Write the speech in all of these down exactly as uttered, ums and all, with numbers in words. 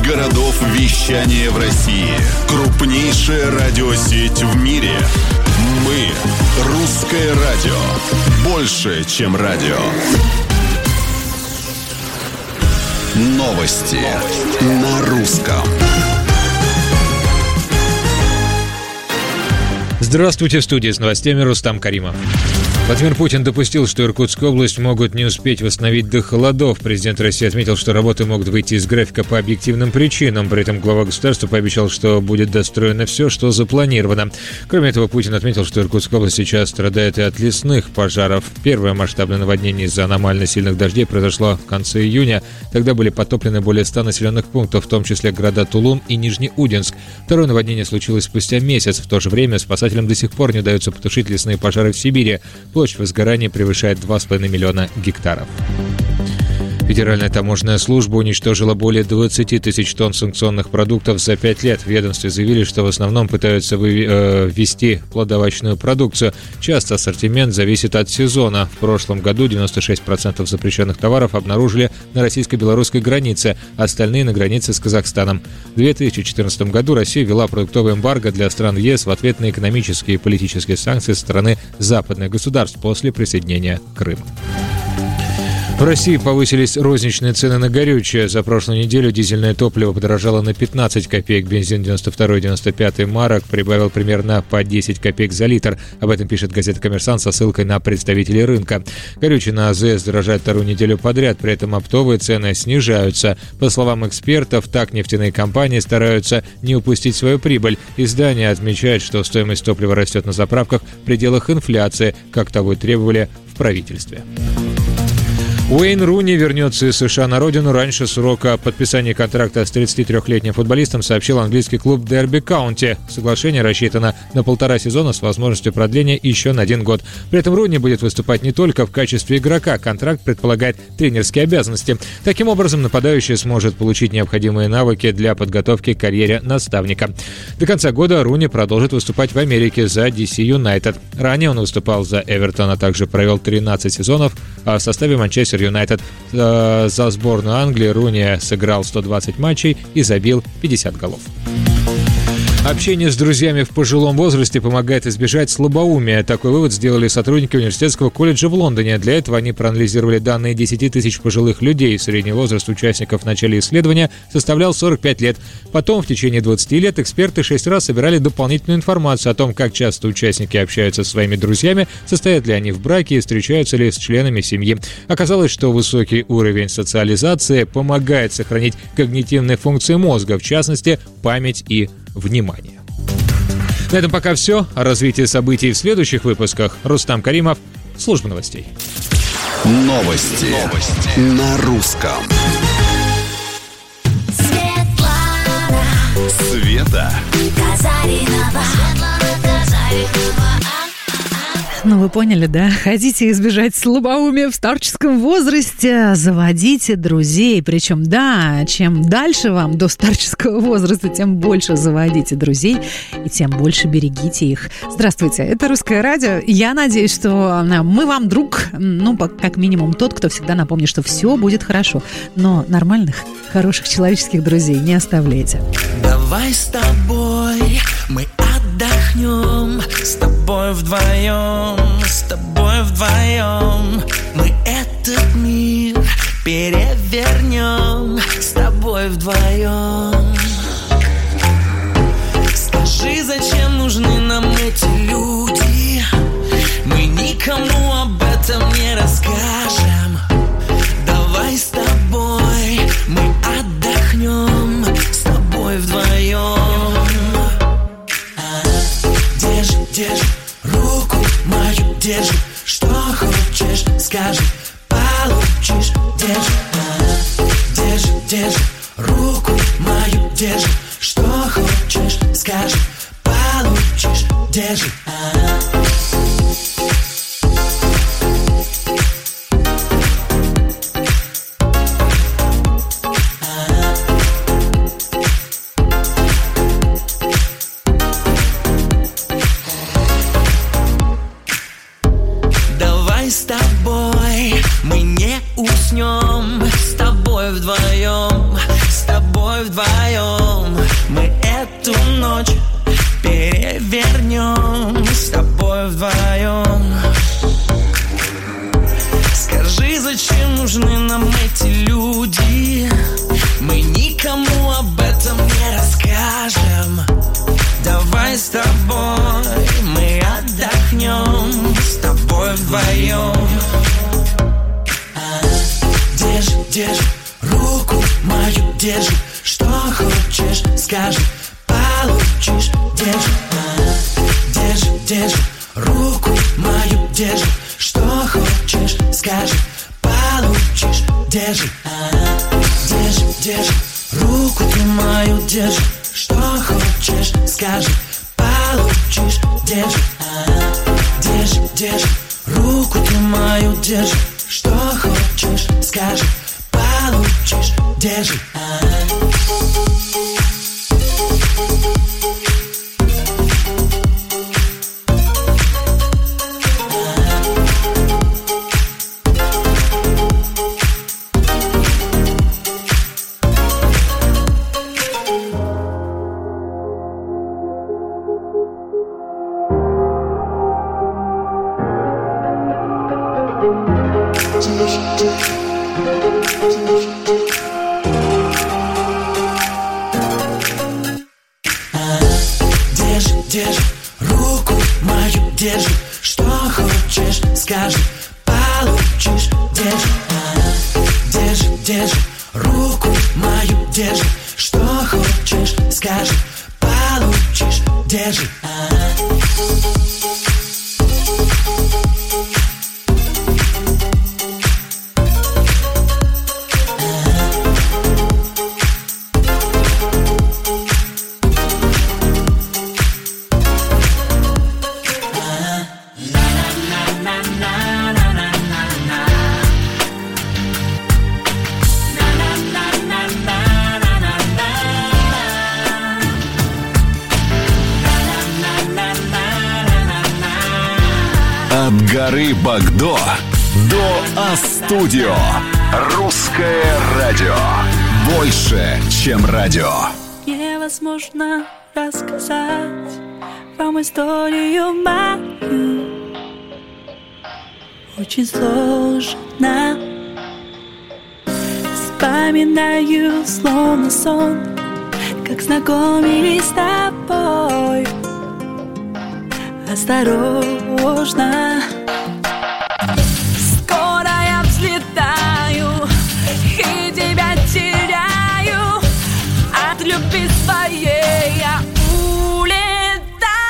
городов вещания в России. Крупнейшая радиосеть в мире. Мы – Русское радио. Больше, чем радио. Новости на русском. Здравствуйте, в студии с новостями Рустам Каримов. Владимир Путин допустил, что Иркутскую область могут не успеть восстановить до холодов. Президент России отметил, что работы могут выйти из графика по объективным причинам. При этом глава государства пообещал, что будет достроено все, что запланировано. Кроме этого, Путин отметил, что Иркутская область сейчас страдает и от лесных пожаров. Первое масштабное наводнение из-за аномально сильных дождей произошло в конце июня. Тогда были потоплены более ста населенных пунктов, в том числе города Тулун и Нижнеудинск. Второе наводнение случилось спустя месяц. В то же время спасателям до сих пор не удается потушить лесные пожары в Сибири. Площадь возгорания превышает два с половиной миллиона гектаров. Федеральная таможенная служба уничтожила более двадцать тысяч тонн санкционных продуктов за пять лет. В ведомстве заявили, что в основном пытаются ввести плодовочную продукцию. Часто ассортимент зависит от сезона. В прошлом году девяносто шесть процентов запрещенных товаров обнаружили на российско-белорусской границе, остальные на границе с Казахстаном. В две тысячи четырнадцатом году Россия ввела продуктовое эмбарго для стран ЕС в ответ на экономические и политические санкции со стороны западных государств после присоединения Крыма. В России повысились розничные цены на горючее. За прошлую неделю дизельное топливо подорожало на пятнадцать копеек, бензин девяносто второй девяносто пятый марок прибавил примерно по десять копеек за литр. Об этом пишет газета «Коммерсант» со ссылкой на представителей рынка. Горючее на АЗС дорожает вторую неделю подряд, при этом оптовые цены снижаются. По словам экспертов, так нефтяные компании стараются не упустить свою прибыль. Издание отмечает, что стоимость топлива растет на заправках в пределах инфляции, как того и требовали в правительстве. Уэйн Руни вернется из США на родину раньше срока. Подписания контракта с тридцатитрёхлетним футболистом сообщил английский клуб Дерби Каунти. Соглашение рассчитано на полтора сезона с возможностью продления еще на один год. При этом Руни будет выступать не только в качестве игрока. Контракт предполагает тренерские обязанности. Таким образом, нападающий сможет получить необходимые навыки для подготовки к карьере наставника. До конца года Руни продолжит выступать в Америке за ди си Юнайтед. Ранее он выступал за Эвертон, а также провел тринадцать сезонов в составе Манчестер Юнайтед. За сборную Англии Руни сыграл сто двадцать матчей и забил пятьдесят голов. Общение с друзьями в пожилом возрасте помогает избежать слабоумия. Такой вывод сделали сотрудники университетского колледжа в Лондоне. Для этого они проанализировали данные десяти тысяч пожилых людей. Средний возраст участников в начале исследования составлял сорок пять лет. Потом в течение двадцати лет эксперты шесть раз собирали дополнительную информацию о том, как часто участники общаются со своими друзьями, состоят ли они в браке и встречаются ли с членами семьи. Оказалось, что высокий уровень социализации помогает сохранить когнитивные функции мозга, в частности, память и внимание. На этом пока все. О развитии событий в следующих выпусках. Рустам Каримов, служба новостей. Новости, Новости. На русском. Светлана Света Казаринова. Светлана Казаринова. Ну, вы поняли, да? Хотите избежать слабоумия в старческом возрасте? Заводите друзей. Причем, да, чем дальше вам до старческого возраста, тем больше заводите друзей и тем больше берегите их. Здравствуйте, это Русское радио. Я надеюсь, что мы вам друг, ну, как минимум тот, кто всегда напомнит, что все будет хорошо. Но нормальных, хороших человеческих друзей не оставляйте. Давай с тобой мы отдохнем, с тобой вдвоем, с тобой вдвоем. Мы этот мир перевернем, с тобой вдвоем. Скажи, зачем нужны нам эти люди? Мы никому об этом не расскажем. Давай с тобой мы отдохнем, с тобой вдвоем. Держи, держи руку мою, держи, что хочешь, скажи, получишь. Держи, держи, держи руку мою, держи, что хочешь, скажи, получишь. Держи. С тобой мы не уснем, с тобой вдвоем, с тобой вдвоем мы эту ночь перевернем с тобой вдвоем. Скажи, зачем нужны нам эти люди? Мы никому об этом не расскажем. Давай с тобой мы отдохнем с тобой вдвоем. Держи, держи, руку мою держи. Что хочешь, скажи, получишь. Держи, держи, держи, руку мою держи. Что хочешь, скажи, получишь. Держи, держи, держи, руку ты мою держи. Что хочешь, скажи, получишь. Держи, держи, держи, руку ты мою держи. Что хочешь, скажи, получишь. Держи. Держи, держи, руку мою держи. Что хочешь, скажи, получишь. Держи, держи, держи, руку мою держи. Что хочешь, скажи, получишь. Держи. От горы Багдо до А-студио. Русское радио. Больше, чем радио. Невозможно рассказать вам историю мою. Очень сложно. Вспоминаю словно сон, как знакомились с тобой. Осторожно. Скоро я взлетаю и тебя теряю. От любви своей я улетаю.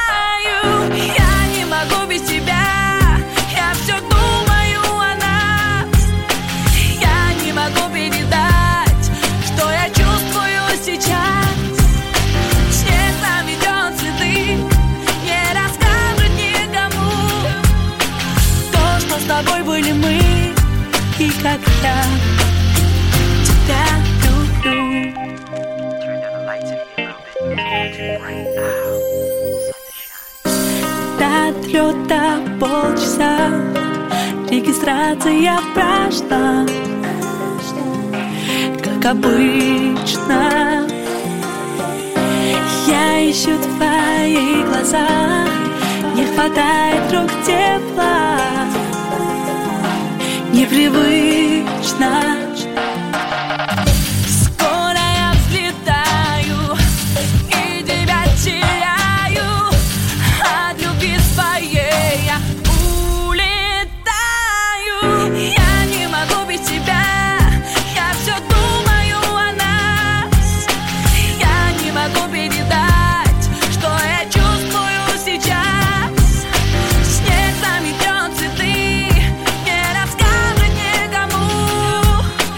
Я не могу без тебя. Я все думаю о нас. Я не могу передать, что я чувствую сейчас. Снег наметет цветы, не расскажет никому то, что с тобой были мы. И как я тебя люблю. До отлета полчаса, регистрация прошла, как обычно. Я ищу твои глаза, не хватает рук тепла. Непривычно. Скоро я взлетаю и тебя теряю. От любви своей я улетаю. Я не могу без тебя. Я все думаю о нас. Я не могу передать, что я чувствую сейчас. Снег заметет цветы, не расскажет никому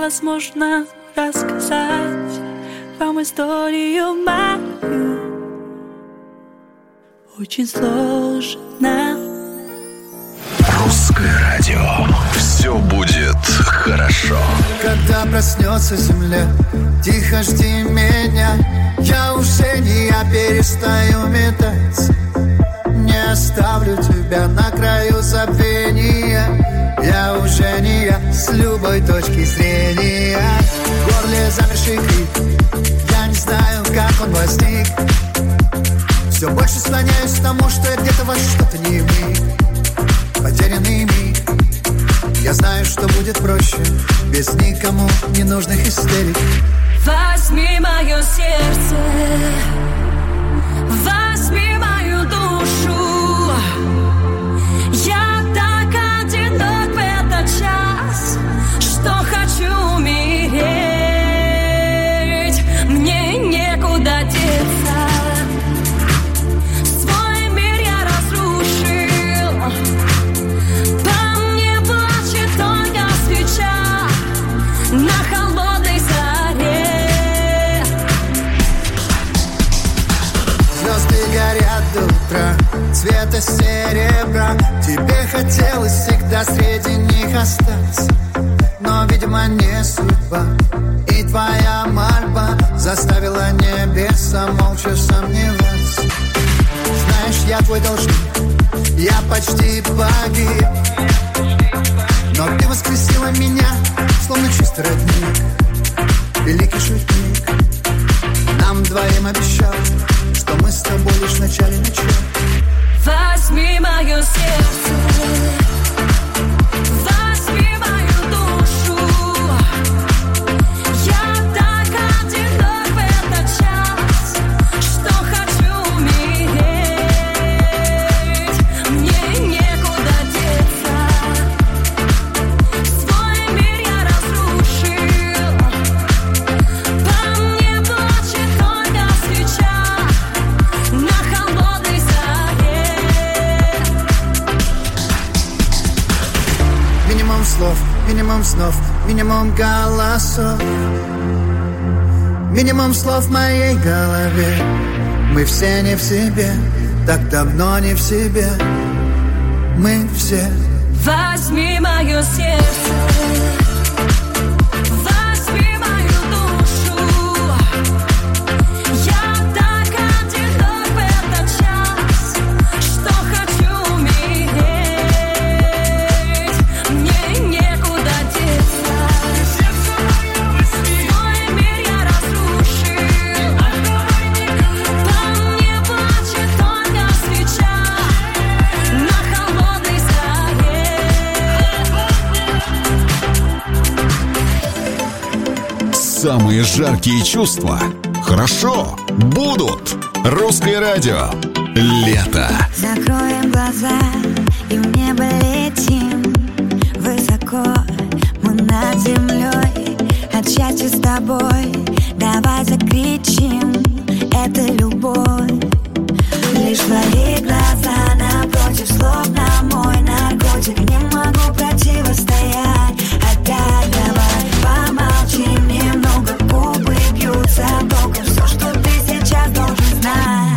невозможно рассказать вам историю мою. Очень сложно. Русское радио. Все будет хорошо. Когда проснется земля, тихо жди меня. Я уже не я, перестаю метаться. Не оставлю тебя на краю забвения. Я уже не я, с любой точки зрения. В горле замерший крик, я не знаю, как он возник. Все больше склоняюсь к тому, что я где-то во что-то не вник. Потерянный миг. Я знаю, что будет проще без никому ненужных истерик. Возьми мое сердце, возьми мою душу. Я так одинок в этот час, что хочу умереть. Мне некуда деться. Свой мир я разрушил. По мне плачет только свеча на холодной заре. Звезды горят до утра, цвета серебра. Тебе хотелось всегда среди них остаться, но, видимо, не судьба. И твоя мольба заставила небеса молча сомневаться. Знаешь, я твой должник, я почти погиб, но ты воскресила меня, словно чистый родник. Великий шутник нам двоим обещал, что мы с тобой лишь в начале начала. Возьми мое сердце, возьми мою душу. Я так одинок в этот час, что хочу умереть. Мне некуда деться. Свой мир я разрушил. По мне плачет только свеча на холодной заре. Минимум слов, минимум снов, минимум голосов. Минимум слов в моей голове. Мы все не в себе, так давно не в себе. Мы все. Возьми мое сердце, возьми мою душу. Я так одинок в этот час, что хочу умереть. Мне некуда деться. Свой мир я разрушил. По мне плачет только свеча на холодной заре. Самые жаркие чувства хорошо будут. Русское радио. Лето. Закроем глаза и в небо летим. Высоко мы над землей. От счастья с тобой давай закричим. Это любовь. Лишь твои глаза напротив, словно мой наркотик. Не могу противостоять. Опять давай помолчим немного. Губы бьются током. Все, что ты сейчас должен знать.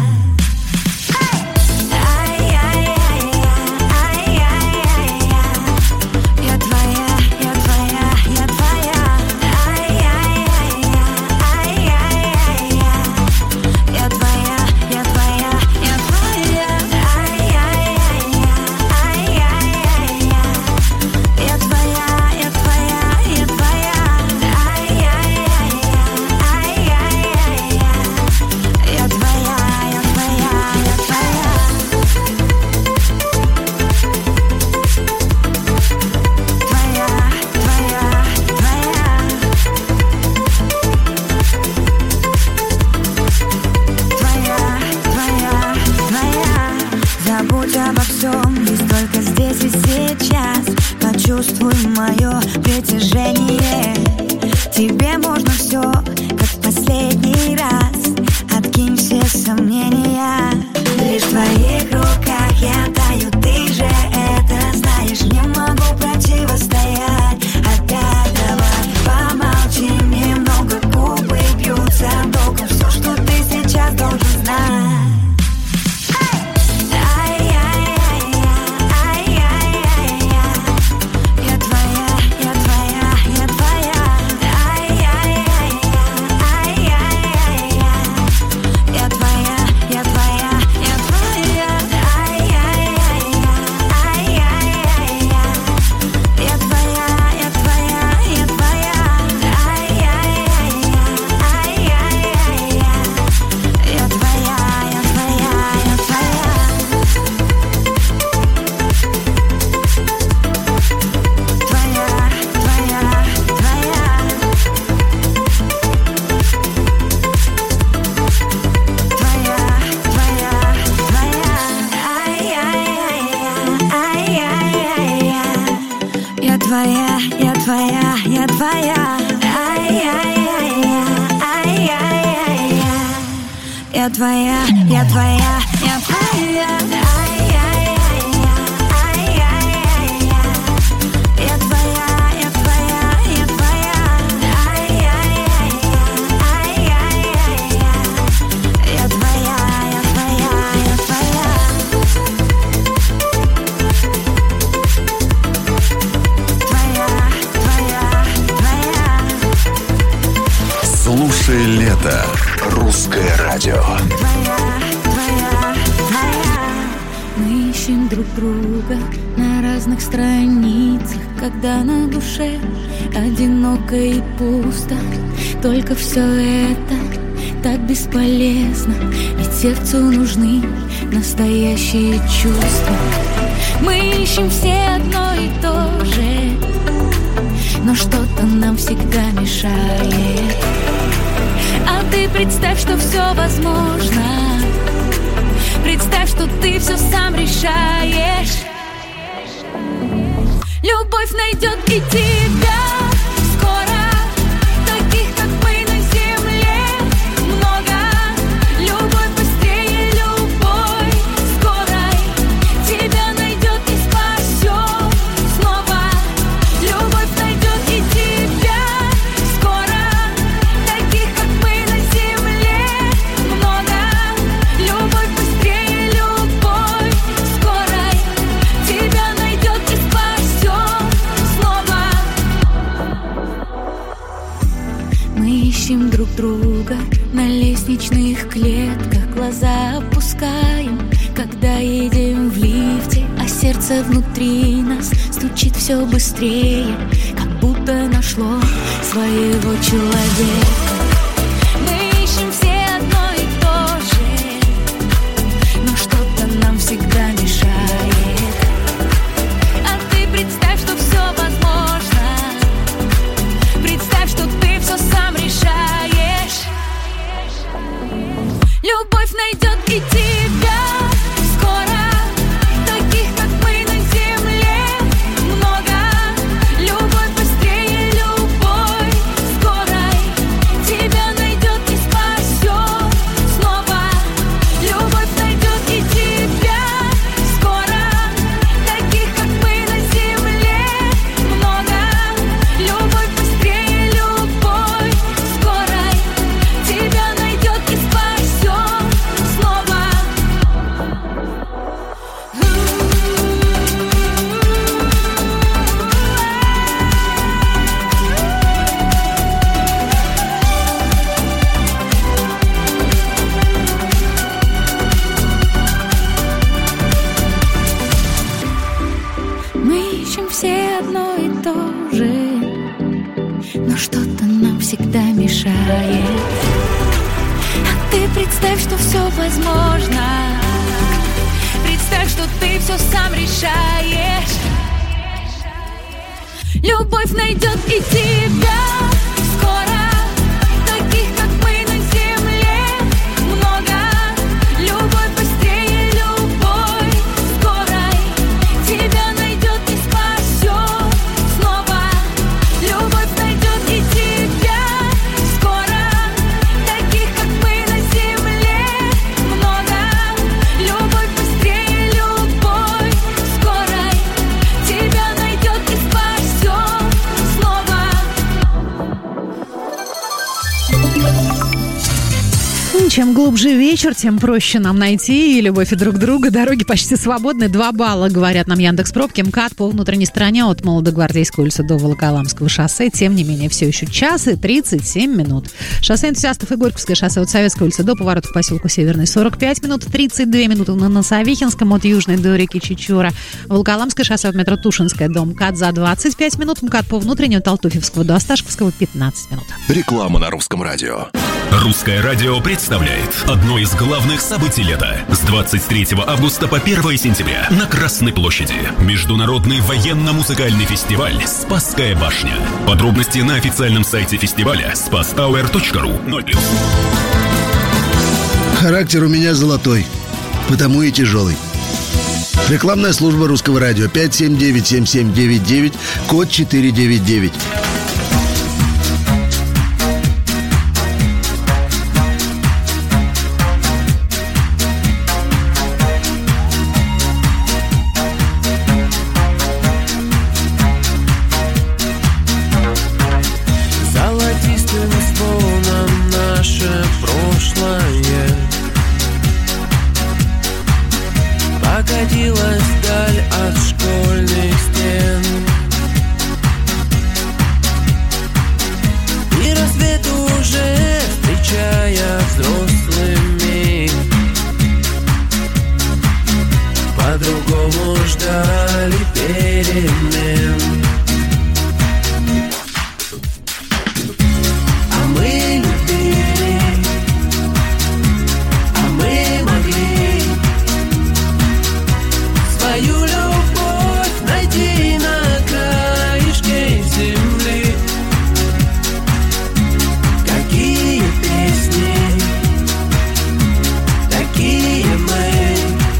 Я твоя, я твоя, я твоя. Я твоя, я твоя, я твоя. Я твоя, я твоя, я твоя. Я твоя, я твоя, я твоя. Твоя, твоя, твоя. Твоя, твоя, твоя. Забудь обо всем, ведь только здесь и сейчас. Почувствуй мое притяжение. Тебе можно все, как в последний раз. Откинь все сомнения. Лишь в твоих руках я таю. Ты же это знаешь. Не могу противостоять. Опять давай помолчим. твоя, я твоя, я твоя. Ай-яй-яй-я, ай-яй-яй-я. Я твоя, я твоя, я твоя. Ай-яй-яй-я, ай-яй-яй-я. Я твоя, я твоя, я твоя. Ай-яй-яй-я, ай-яй-яй-я. Я твоя, я твоя, я твоя. Слушай лето. Русское радио. Мы ищем друг друга на разных страницах, когда на душе одиноко и пусто. Только все это так бесполезно, ведь сердцу нужны настоящие чувства. Мы ищем все одно и то же, но что-то нам всегда мешает. А ты представь, что все возможно. Представь, что ты все сам решаешь. Любовь найдет и тебя скоро. Таких, как мы на земле, много. Любовь быстрее любой скорой. Тебя найдет и спасет снова. Любовь найдет и тебя скоро. Таких, как мы на земле, много. Любовь быстрее любой скорой. Тебя найдет и спасет снова. Мы ищем друг друга на лестничных клетках, глаза опускаем, когда едем в лифте, а сердце внутри нас стучит все быстрее, как будто нашло своего человека. Мы ищем все одно и то же, но что-то нам всегда мешает. А ты представь, что все возможно. Представь, что ты все сам решаешь. Любовь найдет и тебя скоро. Таких, как мы на земле, много. Любовь быстрее любой скорой. Тебя найдет и спасет снова. Любовь найдет и тебя скоро. Таких, как мы на земле, много. Любовь быстрее любой скорой. Тебя найдет и спасет снова. Мы ищем все одно и то же, но что-то нам всегда мешает. А ты представь, что все возможно. Представь, что ты все сам решаешь. Любовь найдет и тебя скоро. Таких, как мы на земле, много. Любовь быстрее любой скорой. Тебя найдет и спасет снова. Любовь найдет и тебя скоро. Таких, как мы на земле, много. Любовь быстрее любой скорой. Тебя найдет и спасет снова. Чем глубже вечер, тем проще нам найти и любовь и друг друга. Дороги почти свободны. Два балла, говорят нам Яндекс.Пробки. МКАД по внутренней стороне от Молодогвардейской улицы до Волоколамского шоссе. Тем не менее, все еще час и тридцать семь минут. Шоссе энтузиастов и Горьковское шоссе от Советской улицы до поворота к поселку Северный сорок пять минут. тридцать две минуты на Носовихинском от Южной до реки Чечура. Волоколамское шоссе от метро Тушинская до МКАД за двадцать пять минут. МКАД по внутренней от Алтуфьевского до Осташковского пятнадцать минут. Реклама на Русском радио. Русское радио представляет одно из главных событий лета. С двадцать третьего августа по первое сентября на Красной площади. Международный военно-музыкальный фестиваль «Спасская башня». Подробности на официальном сайте фестиваля спас тауэр точка ру. ноль плюс. Характер у меня золотой, потому и тяжелый. Рекламная служба Русского радио пять семь девять семь семь девять девять, код четыре девять девять. Золотистым звоном наше прошлое покатилась вдаль от школьных стен. И рассвет уже, встречая взрослыми, по-другому ждали перемен. А мы любили, а мы могли свою любовь найти на краешке земли. Какие песни, такие мы.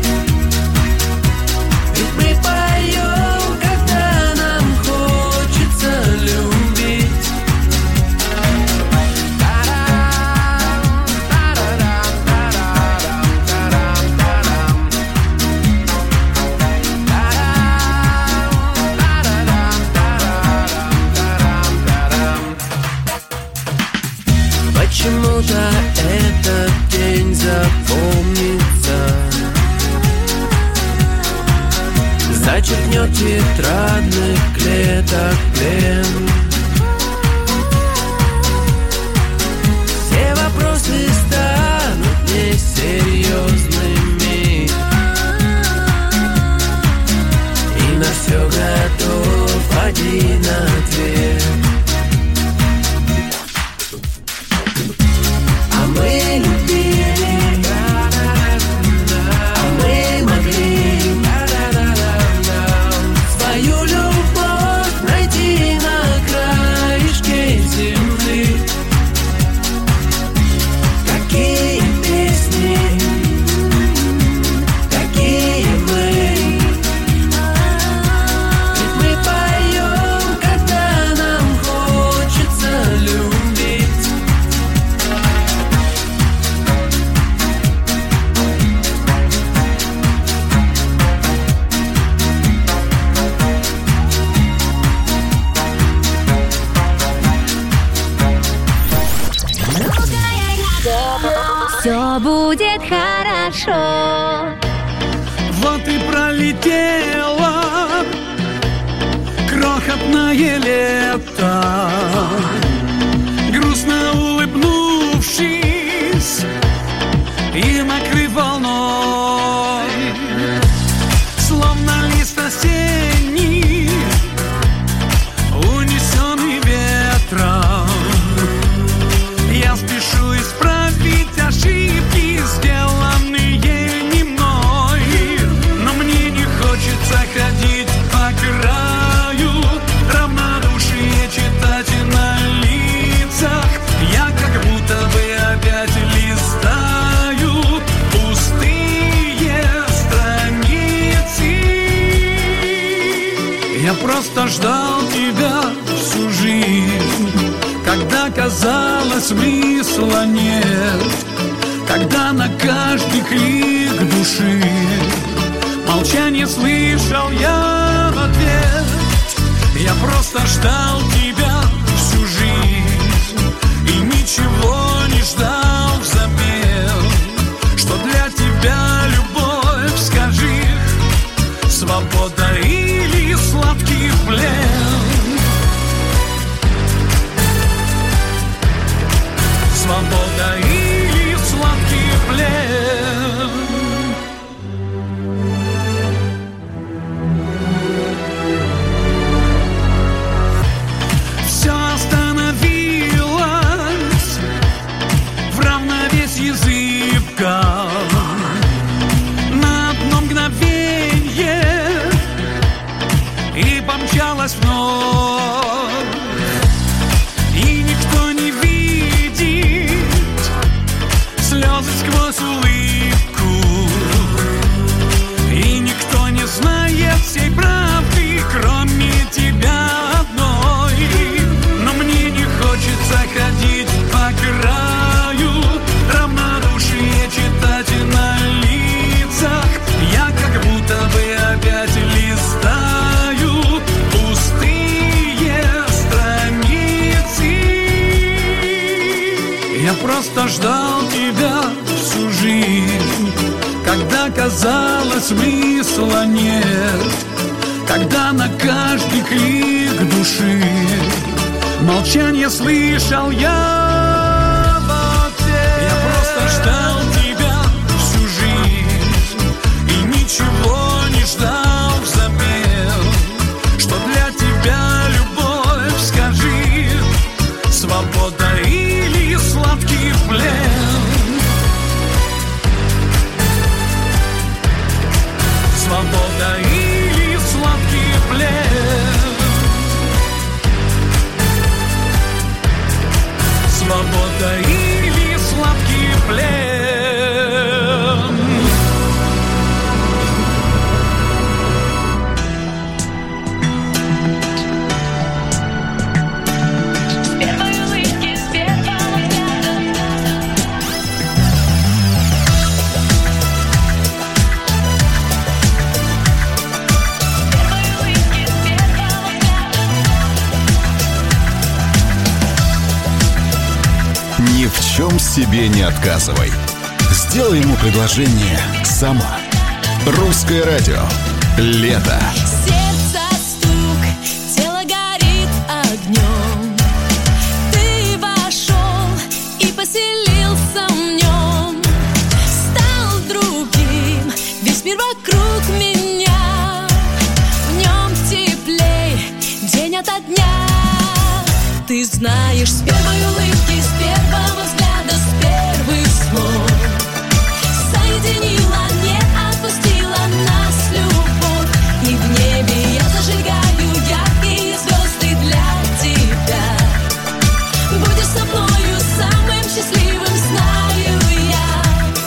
Ведь мы поем, когда нам хочется любить. Почему-то этот день запомнится, зачеркнет тетрадных клеток плен. Все вопросы станут несерьезными, и на все готов один ответ. А мы любили, а мы могли свою любовь найти на краешке земли. Какие песни, такие мы. Ведь мы поем, когда нам хочется любить. Все будет хорошо. Вот и пролетело крохотное лето, грустно улыбнувшись и накрыв волной, словно лист осенний, унесенный ветром. Я спешу исправить ошибки, сделанные не мной, но мне не хочется ходить по краю, равнодушие читать на лицах. Я как будто бы опять листаю пустые страницы. Я просто ждал тебя всю жизнь, когда казалось смысла нет, когда на каждый крик души молчание слышал я в ответ. Я просто ждал тебя всю жизнь и ничего не ждал взамен. Что для тебя любовь, скажи, свобода или сладкий плен? Свобода или сладкий плен? казалось, смысла нет, когда на каждый крик души молчание слышал я в ответ. Я просто ждал тебя всю жизнь и ничего не ждал взамен. Что для тебя любовь, скажи, свобода или сладкий плен? Свобода или сладкий плен? Свобода или сладкий плен? Ни в чем себе не отказывай. Сделай ему предложение сама. Русское радио. Лето. Сердце стук, тело горит огнем. Ты вошел и поселился в нем. Стал другим, весь мир вокруг меня. В нем теплей, день ото дня. Ты знаешь, с первой улыбки, с первого взгляда, с первых слов соединила, не отпустила нас любовь. И в небе я зажигаю яркие звезды для тебя. Будешь со мною самым счастливым, знаю я.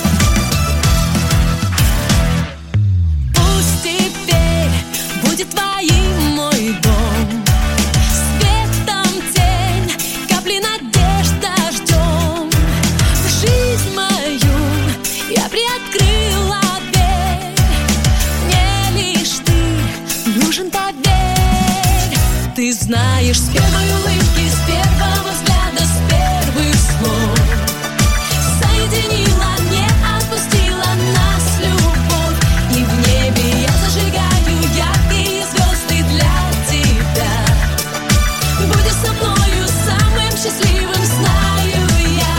Пусть теперь будет твоим мой дом. Приоткрыла дверь, мне лишь ты нужен, поверь. Ты знаешь, с первой улыбки, с первого взгляда, с первых слов соединила, не отпустила нас любовь. И в небе я зажигаю яркие звезды для тебя. Будешь со мною самым счастливым, знаю я.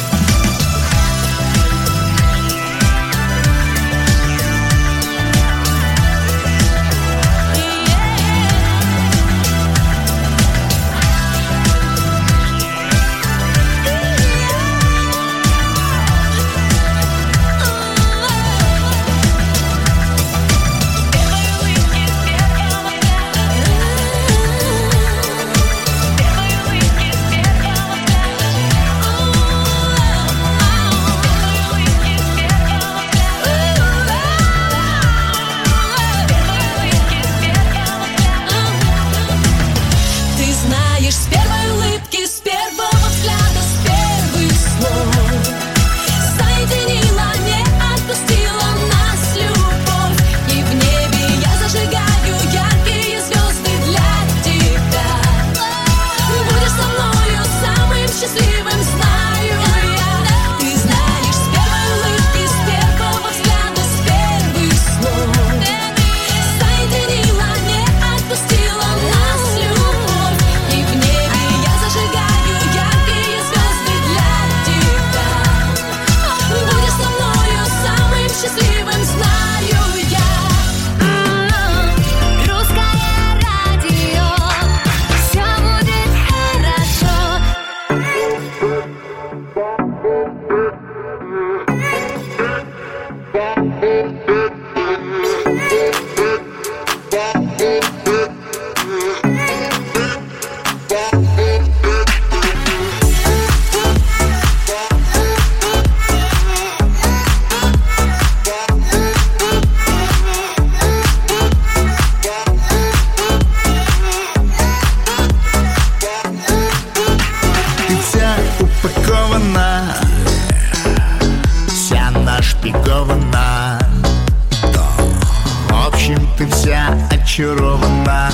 Очарована,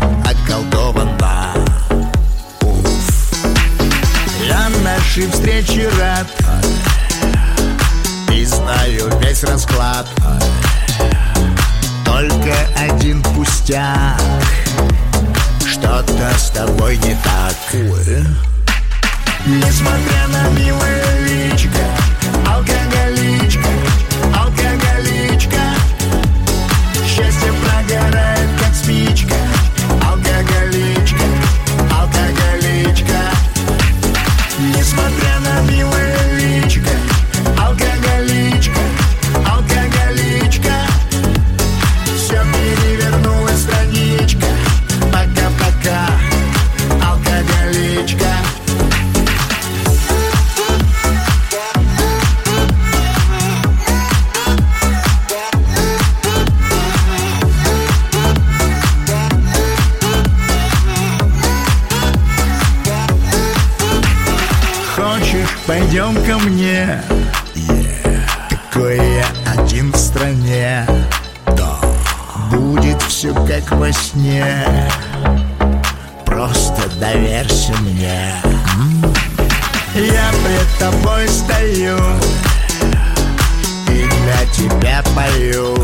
околдована. Уф. Я нашей встрече рад. И знаю, знаю весь расклад. Только один пустяк, что-то с тобой не так. Несмотря на милое личико, алкоголичка, алкоголичка, счастье прогорает, как спичка. Алкоголичка, алкоголичка. Несмотря на милое личико, алкоголичка, алкоголичка, все перевернулась страничка. Пока-пока, алкоголичка. Пойдем ко мне, yeah. Такой я один в стране, да. Будет все как во сне, просто доверься мне. mm. Я пред тобой стою и для тебя пою,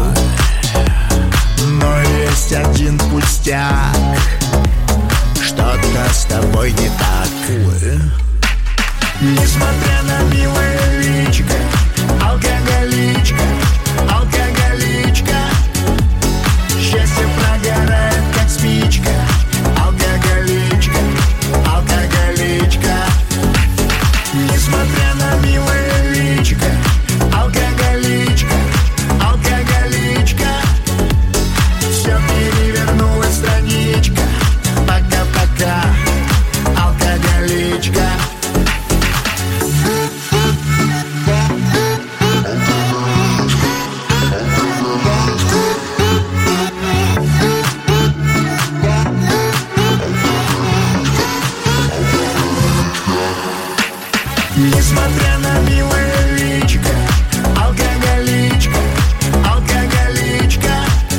но есть один пустяк, что-то с тобой не так. Несмотря на милое личико, алкоголичка, алкоголичка, счастье прогорает, как спичка. Алкоголичка, алкоголичка. Несмотря на милое личико, алкоголичка, алкоголичка, все перевернулась страничка. Пока-пока, алкоголичка. Несмотря на милое личико, алкоголичка, алкоголичка,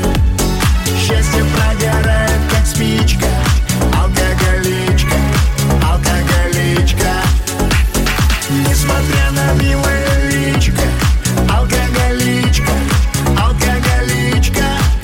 счастье прогорает, как спичка. Алкоголичка, алкоголичка. Несмотря на милое личико, алкоголичка, алкоголичка,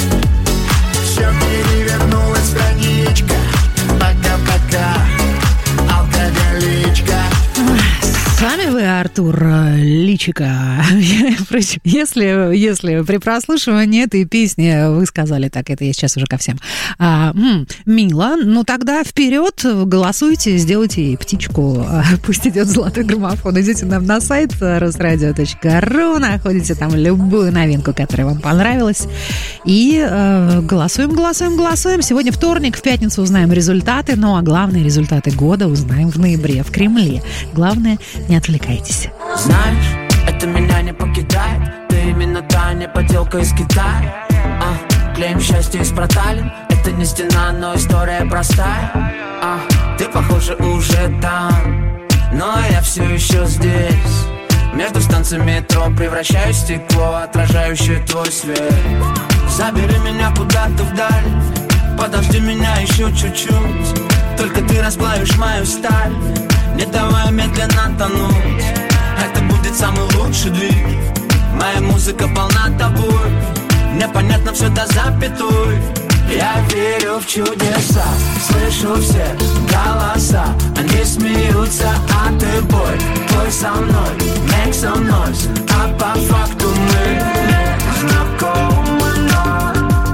все перевернулась страничка. Пока-пока, алкоголичка. С вами вы, Артур Личико. Впрочем, если, если при прослушивании этой песни вы сказали так, это я сейчас уже ко всем. А, м, мило, ну тогда вперед, голосуйте, сделайте ей птичку. Пусть идет золотой граммофон. Идите нам на сайт русрадио точка ру, находите там любую новинку, которая вам понравилась. И э, голосуем, голосуем, голосуем. Сегодня вторник, в пятницу узнаем результаты. Ну а главные результаты года узнаем в ноябре в Кремле. Главное, не отвлекайтесь. Знаешь, это меня не покидает. Ты именно та не поделка из Китая. а, Клеим счастье из проталин. Это не стена, но история простая. а, Ты, похоже, уже там, но я все еще здесь. Между станциями метро превращаюсь в стекло, отражающее твой свет. Забери меня куда-то вдаль, подожди меня еще чуть-чуть. Только ты расплавишь мою сталь, не давай медленно тонуть. Это будет самый лучший двиг. Моя музыка полна тобой, мне понятно все до запятой. Я верю в чудеса, слышу все голоса. Они смеются, а ты бой. Твой со мной, make some noise. А по факту мы не знакомы, но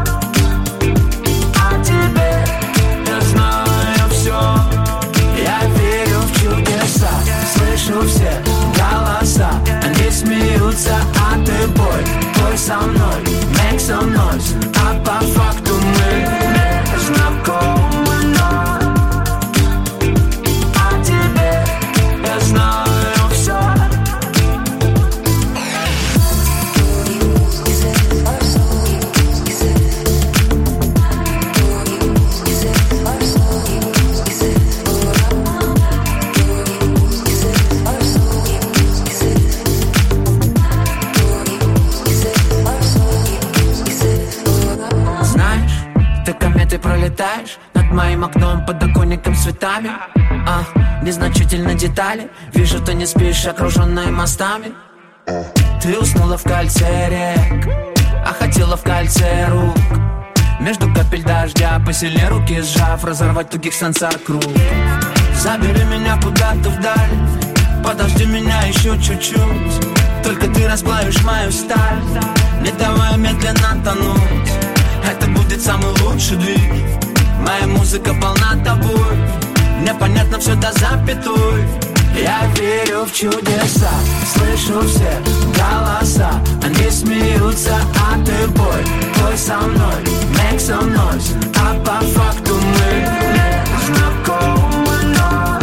о тебе я знаю все. Я верю в чудеса, слышу все голоса. Они смеются, а ты бой. Твой со мной, make some noise. А по факту мы не знакомы, но о тебе я знаю все. Ты пролетаешь над моим окном, подоконником с цветами. а, Незначительные детали. Вижу, ты не спишь, окруженной мостами. Ты уснула в кольце рек, а хотела в кольце рук. Между капель дождя посильнее руки сжав, разорвать тугих сансар круг. Забери меня куда-то вдаль, подожди меня еще чуть-чуть. Только ты расплавишь мою сталь, не давай медленно тонуть. Это будет самый лучший двиг. Моя музыка полна тобой, мне понятно все до запятой. Я верю в чудеса, слышу все голоса. Они смеются, а ты бой, бой со мной, make some noise. А по факту мы не знакомы, но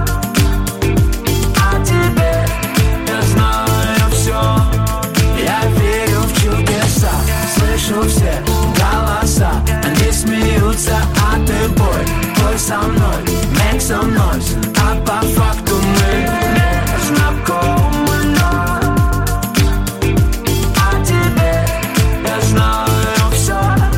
о тебе я знаю все. Я верю в чудеса, слышу все голоса. Они смеются, а ты бой, бой со мной, make some noise. А по факту мы не знакомы, но о тебе я знаю все.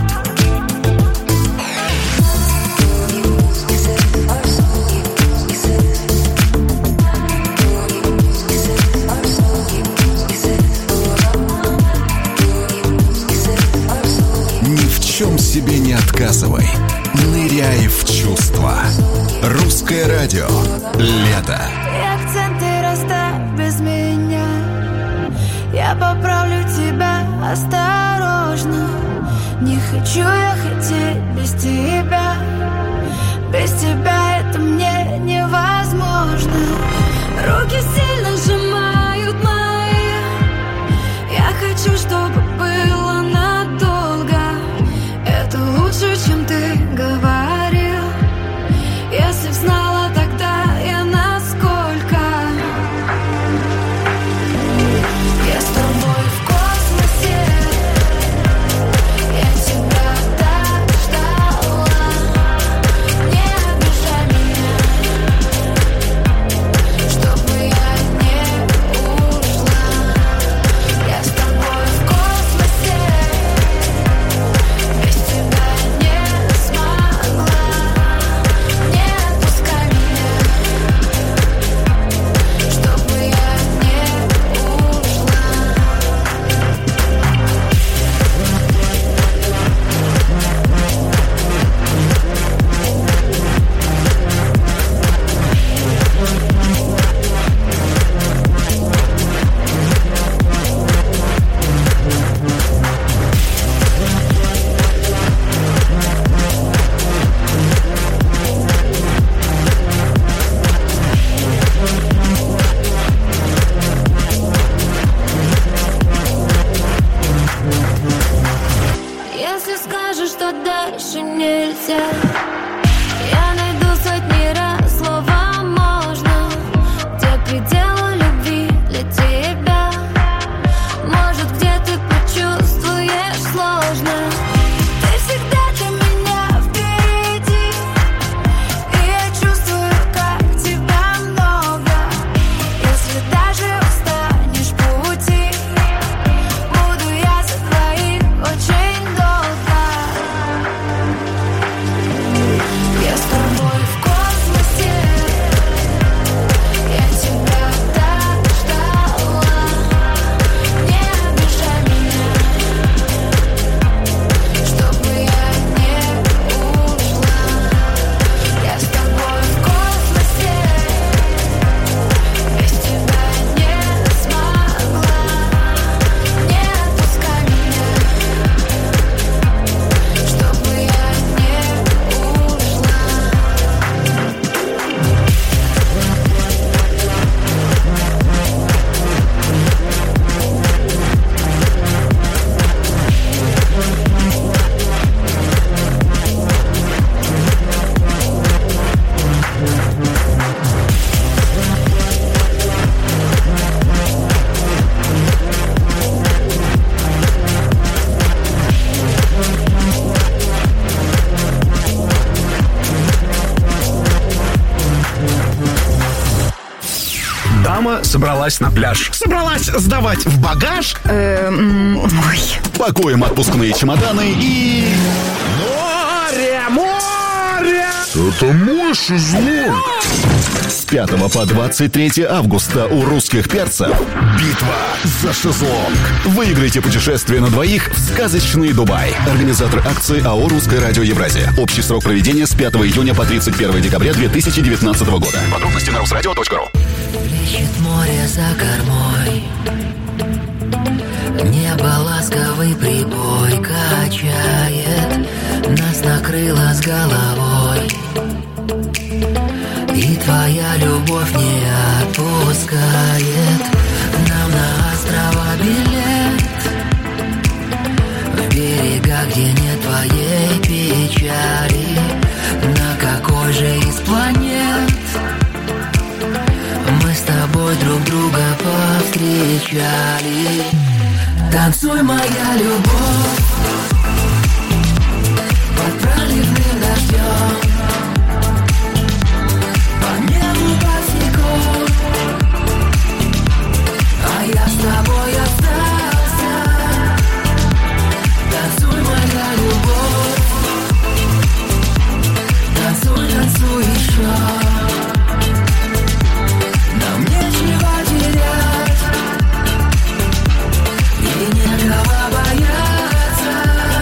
Ни в чем себе не отказывай. Ныряй в чувства. Русское радио. Лето. И акценты расставь без меня. Я поправлю тебя осторожно. Не хочу я хотеть без тебя. Без тебя это мне невозможно. Руки сильно сжимают мои. Я хочу, чтобы было надолго. Это лучше, чем ты говорил. Если б знала тогда я насколько. Я с тобой в космосе. Я тебя так ждала. Не обижай меня, чтобы я не ушла. Я с тобой в космосе. Без тебя не смогла. Не отпускай меня, чтобы я не ушла. Если скажешь, что дальше нельзя, я найду сотни раз слово «можно». Где пределы любви для тебя? Может, где ты почувствуешь сложно. Ты всегда для меня впереди, и я чувствую, как тебя много. Если даже устанешь в пути, буду я за твоих очень долго. Я с тобой в космосе. Я тебя так ждала. Не обижай меня, чтобы я не ушла. Я с тобой в космосе. Без тебя не смогла. Не отпускай меня, чтобы я не ушла. Дама собралась на пляж. Собралась сдавать в багаж. Ой. Пакуем отпускные чемоданы и... Море, море! Это мой шезлонг. С пятого по двадцать третье августа у русских перцев битва за шезлонг. Выиграйте путешествие на двоих в сказочный Дубай. Организатор акции АО «Русское радио Евразия». Общий срок проведения с пятого июня по тридцать первое декабря две тысячи девятнадцатого года. Подробности на русрадио точка ру. Плещет море за кормой, небо ласковый прибой качает, нас накрыло с головой, и твоя любовь не отпускает. Нам на острова билет, в берега, где нет твоей печали. На какой же из планет мы с тобой друг друга повстречали? Танцуй, моя любовь, под проливным дождем, по небу босиком, а я с тобой остался. Танцуй, моя любовь, танцуй, танцуй еще. Нам нечего терять и некого бояться.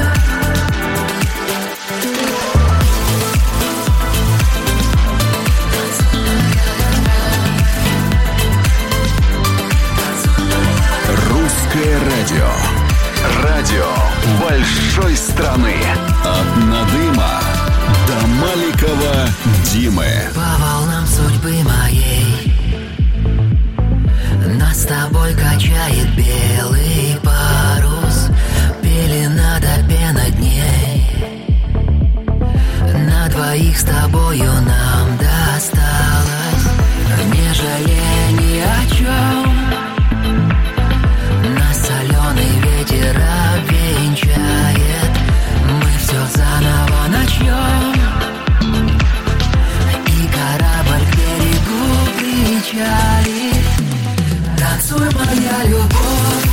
Русское радио. Радио большой страны. От Надыма до маленького Димы. По волнам судьбы моей нас с тобой качает белый парус, пелена до пена дней. На двоих с тобою нам досталось, не жалея ни о чем. Нас соленый ветер обвенчает, мы все заново начнем, и корабль к берегу причалит. Танцуй, моя любовь,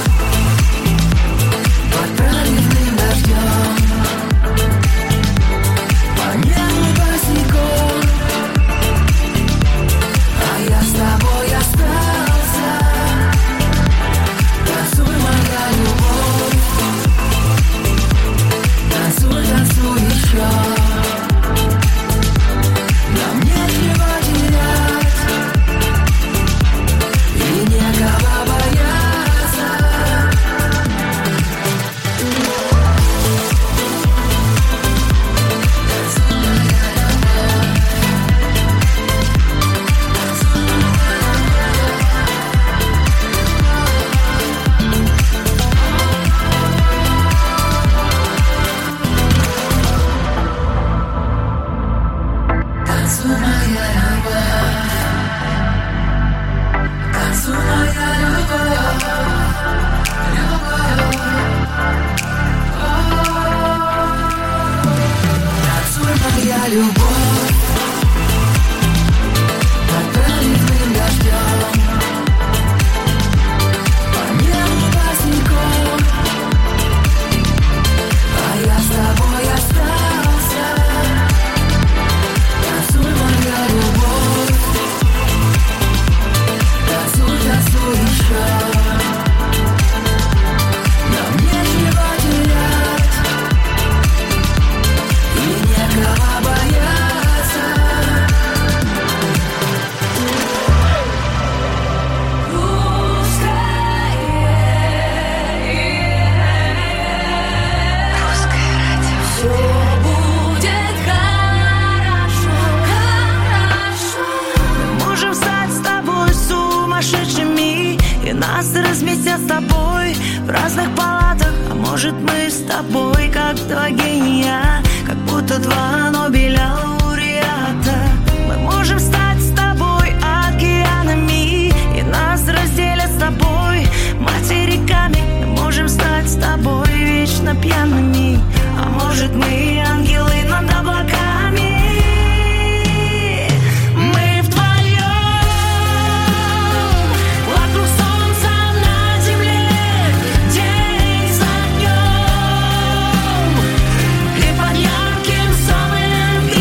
под проливным дождем, по небу босиком, а я с тобой остался. Танцуй, моя любовь, танцуй, танцуй еще. Нам нечего терять и некого бояться. Танцуй, моя любовь, танцуй, моя любовь, любовь. Танцуй, моя любовь, под проливным дождем, по небу босиком, а я с тобой остался. Танцуй, моя любовь, танцуй, танцуй еще. Нам нечего терять и некого бояться. Все будет хорошо, хорошо. Мы можем стать с тобой сумасшедшими, и нас разместят с тобой в разных палатах. А может, мы с тобой как два гения, как будто два Нобеля лауреата. Мы можем стать с тобой океанами, и нас разделят с тобой материками. Мы можем стать с тобой вечно пьяными, а может, мы ангелы над облаками. Мы вдвоем вокруг солнца на земле, день за днем, и под ярким солнцем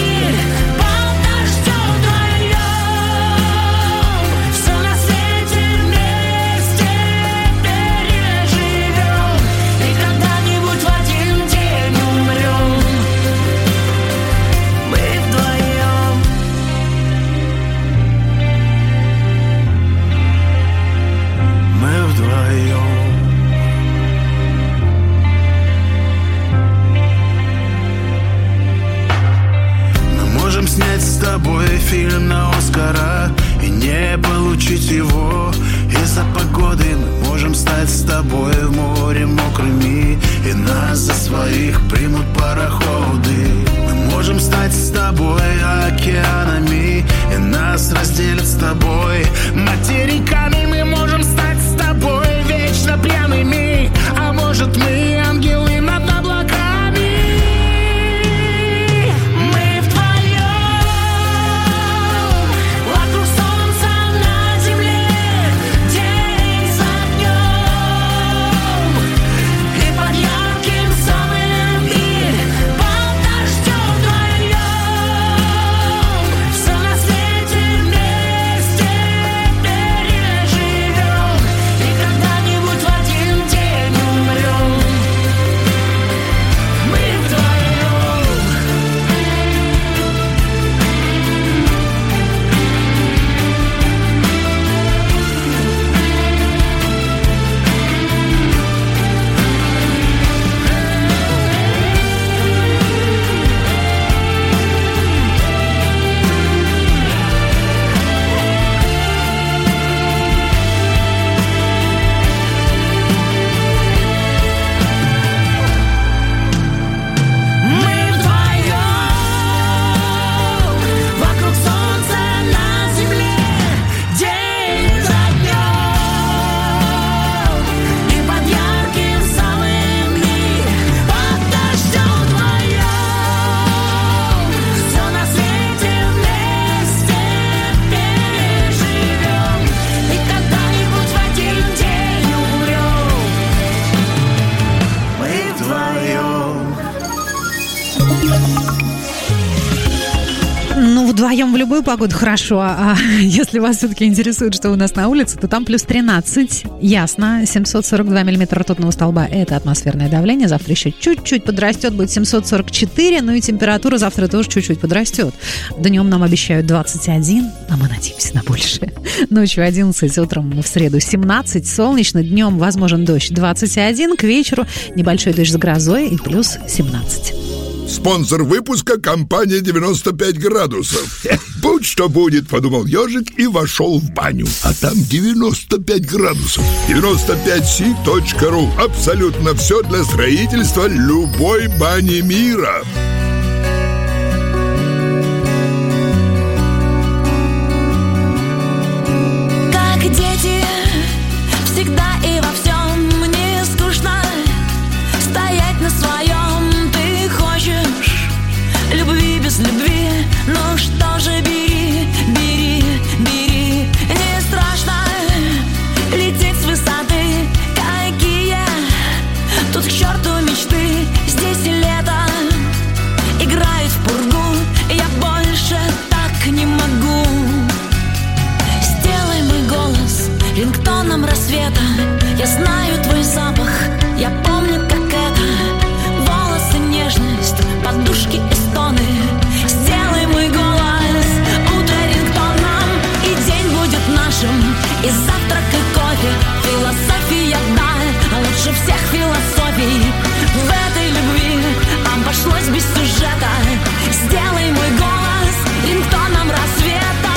вдвоем в любую погоду хорошо, а если вас все-таки интересует, что у нас на улице, то там плюс тринадцать, ясно, семьсот сорок два миллиметра ртутного столба – это атмосферное давление, завтра еще чуть-чуть подрастет, будет семьсот сорок четыре, ну и температура завтра тоже чуть-чуть подрастет. Днем нам обещают двадцать один, а мы надеемся на большее. Ночью одиннадцать, утром в среду семнадцать, солнечно, днем возможен дождь двадцать один, к вечеру небольшой дождь с грозой и плюс семнадцать. Спонсор выпуска — компания девяносто пять градусов. Будь что будет, подумал ежик и вошел в баню. А там девяносто пять градусов. девяносто пять си точка ру. Абсолютно все для строительства любой бани мира. Как дети, всегда и во всем не скучно стоять на своем. Любви без любви, ну что же, бери, бери, бери. Не страшно лететь с высоты, какие тут к черту мечты. Здесь лето играет в пургу, я больше так не могу. Сделай мой голос рингтоном рассвета. Я знаю твой запах, я помню, как это. Волосы, нежность, подушки и стоны. Сделай мой голос утро рингтоном, и день будет нашим, и завтрак, и кофе. Философия одна, а лучше всех философий. В этой любви обошлось без сюжета. Сделай мой голос рингтоном рассвета.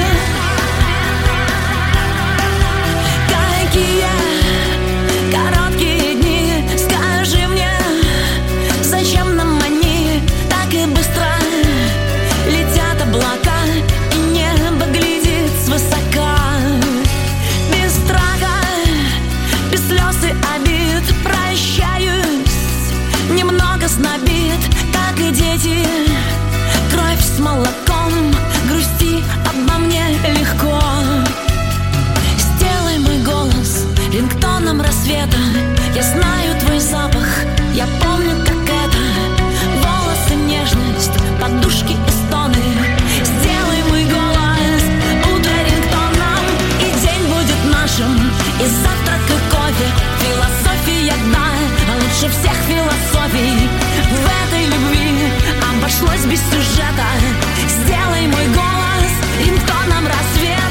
Какие короткие дни, скажи мне, зачем нам они так и быстро летят облака, и небо глядит свысока. Без страха, без слез и обид прощаюсь, немного снобит, как и дети. Кровь с молоком, грусти обо мне легко. Сделай мой голос рингтоном рассвета. Я знаю твой запах, я помню, как это. Волосы, нежность, подушки и стоны. Сделай мой голос утро рингтоном, и день будет нашим, и завтрак, и кофе. Философия одна, а лучше всех философий. В этой любви обошлось без сюжета. Сделай мой голос рингтоном рассвета.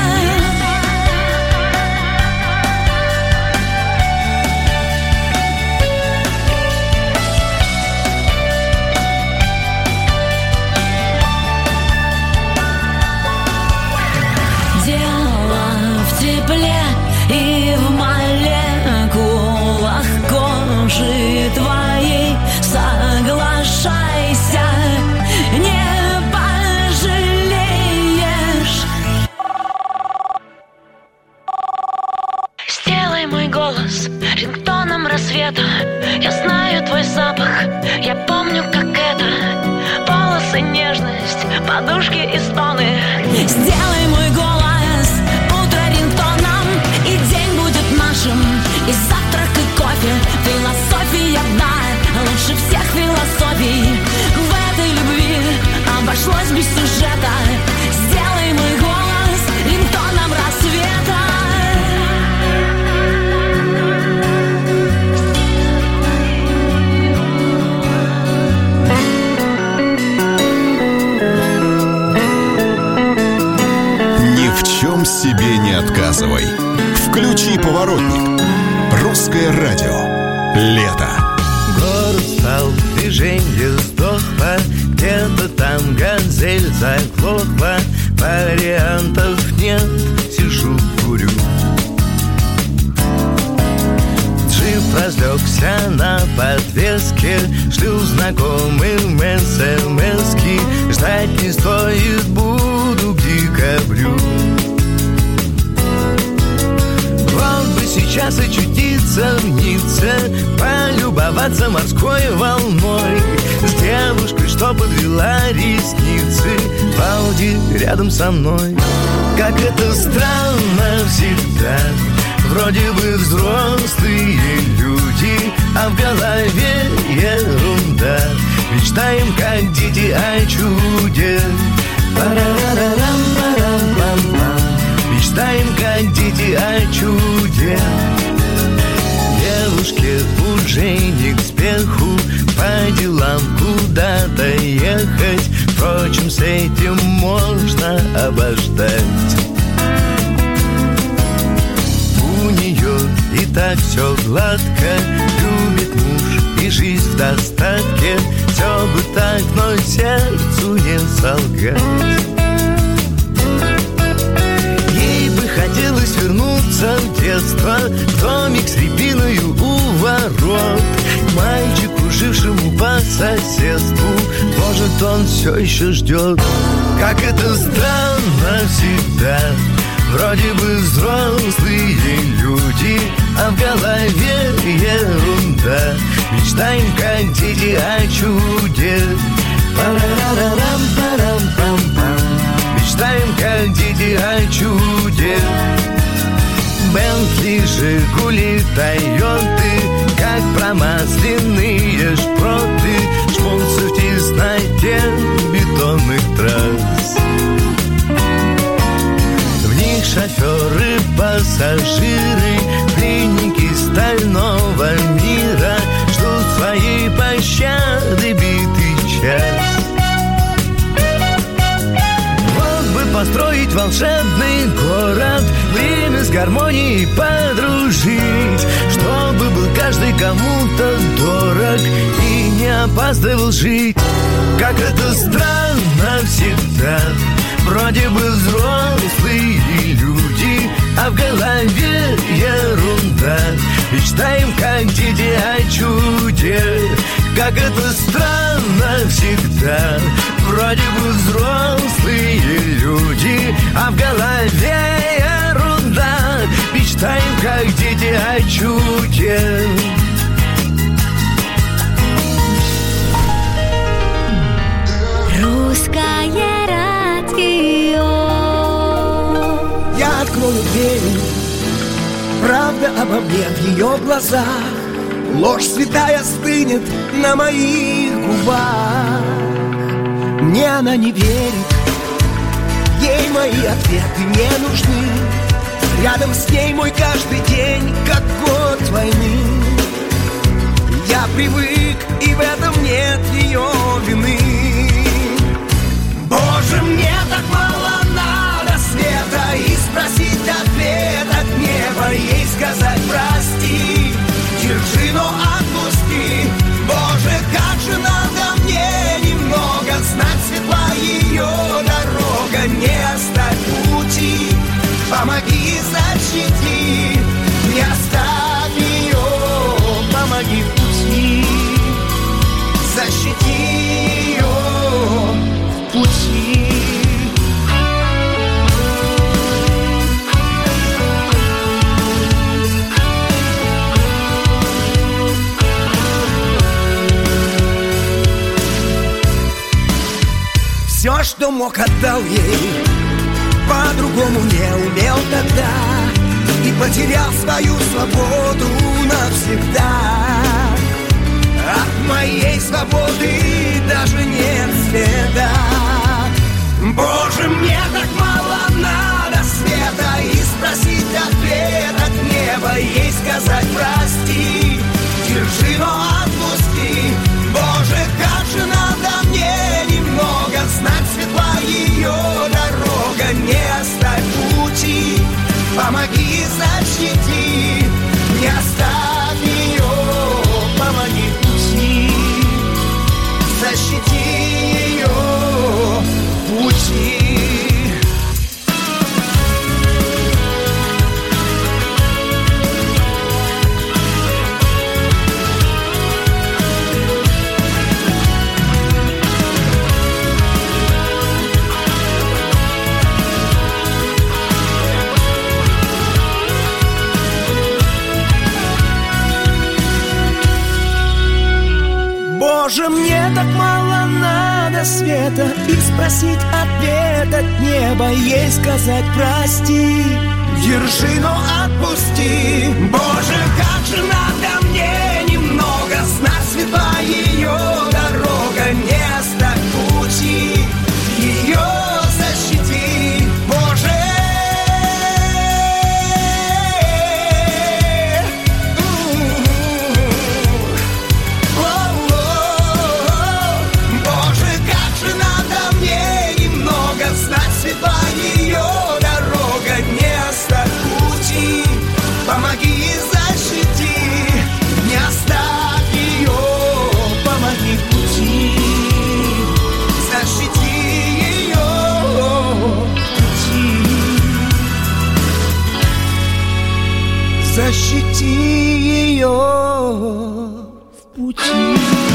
И в молекулах кожи твоей соглашайся, не пожалеешь. Сделай мой голос рингтоном рассвета. Я знаю твой запах, я помню, как это. Волосы, нежность, подушки и стоны. Сделай мой голос утро рингтоном, и день будет нашим, и завтрак, и кофе. Философия одна, лучше всех философий. В этой любви обошлось без сюжета. Сделай мой голос рингтоном рассвета. Ни в чем себе не отказывай. Включи «Поворотник». Русское радио. Лето. Город стал, движение сдохло, где-то там газель заглохла. Вариантов нет, сижу, курю. Джип разлегся на подвеске, шлю знакомым смс-ки. Ждать не стоит, буду к декабрю. Вот бы сейчас очутиться в Ницце, полюбоваться морской волной, с девушкой, что подвела ресницы, в Ауди рядом со мной. Как это странно всегда, вроде бы взрослые люди, а в голове ерунда. Мечтаем, как дети, о чуде, Парарарам-парам-пам-пам. Мечтаем, как дети, о чуде. Девушке уже не к спеху, по делам куда-то ехать. Впрочем, с этим можно обождать. У нее и так все гладко, любит муж и жизнь в достатке. Все бы так, но сердцу не солгать. Ей бы хотелось вернуться в детство, в домик с рябиною у ворот, к мальчику, жившему по соседству. Может, он все еще ждет. Как это странно всегда. Вроде бы взрослые люди, а в голове ерунда. Мечтаем, как дети, о чуде. Парарарам-парам-пам-пам. Мечтаем, как дети, о чуде. Бентли, Жигули, Тойоты, как промасленные шпроты, жмутся в тесноте бетонных трасс. В них шоферы, пассажиры, пленники стального мира ждут своей пощады битый час. Построить волшебный город, время с гармонией подружить, чтобы был каждый кому-то дорог и не опаздывал жить. Как это странно всегда. Вроде бы взрослые люди, а в голове ерунда. Мечтаем, как дети, о чуде. Как это странно всегда. Вроде бы взрослые люди, а в голове ерунда. Мечтаем, как дети, о чуде. Русское радио. Я открою дверь, правда обо мне в ее глазах. Ложь святая стынет на моих губах. Мне она не верит, ей мои ответы не нужны. Рядом с ней мой каждый день, как год войны. Я привык, и в этом нет ее вины. Боже, мне так мало надо света, и спросить ответ от неба, ей сказать прости. Держи, но отпусти. Боже, как же надо мне немного знать, светла ее дорога. Не оставь пути, помоги, защити. Не оставь ее, помоги в пути. Защити ее в пути. Все, что мог, отдал ей, по-другому не умел тогда. И потерял свою свободу навсегда. От моей свободы даже нет следа. Боже, мне так мало надо света, и спросить ответ от неба, ей сказать прости. Держи, но отпусти. Боже, как же надо мне немного знать, светла ее дорога. Не оставь пути, помоги, защити. Не оставь ее, помоги в пути. Защити ее в пути. Боже, мне так мало надо света, и спросить ответ от неба, ей сказать прости. Держи, но отпусти. Боже, как же надо мне немного знать, светла ее дорога. Не оставь пути, ее защити ее в пути.